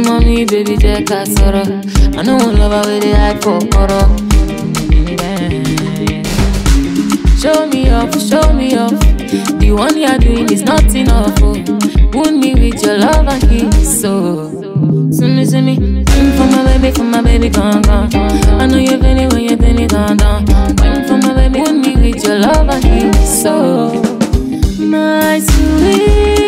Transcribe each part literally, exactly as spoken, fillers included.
mommy, baby, take a sorrow. I know one lover with the hype for horror. Show me off, show me off. The one you're doing is not enough. Oh. Wound me with your love and kiss. So, see me, see me. Waiting for my baby, for my baby, gone, gone. I know you're feeling when you're feeling gone, down. Waiting for my baby, wound me with your love and kiss. So, my sweet.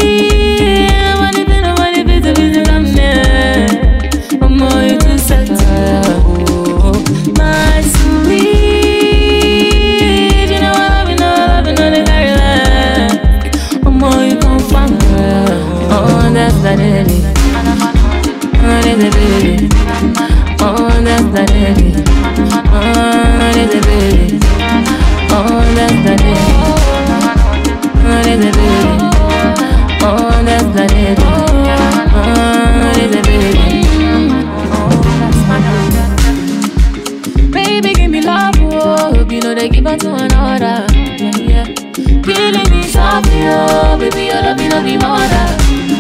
Baby, give me love, oh, you know they give her to another. Yeah, yeah. Killing me softly, oh, baby, your love, you know be mother.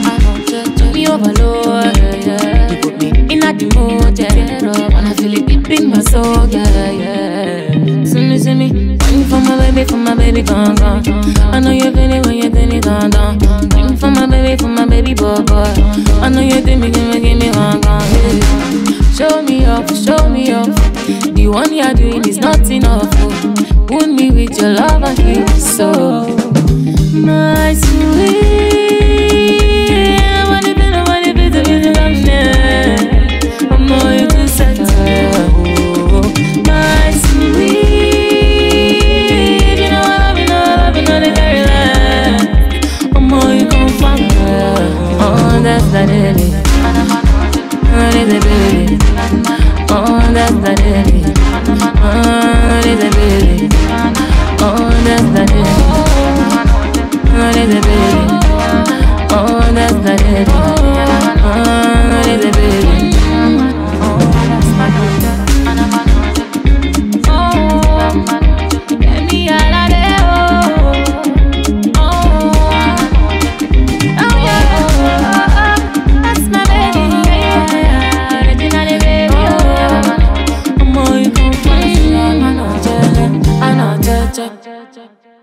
Me overload, yeah, yeah. You put me in a the mood, yeah. When I feel it deep in my soul, yeah, yeah. See me, see me, waiting for my baby, for my baby, gone, gone. I know you're feeling when you're feeling gone, down. Waiting for my baby, for my baby, boy, boy. I know you're feeling, give me, give me, gone, gone, yeah. Show me off, show me off. The one you're doing is not enough. Oh. Wound me with your love and kiss. So, my sweet. Check, check, check.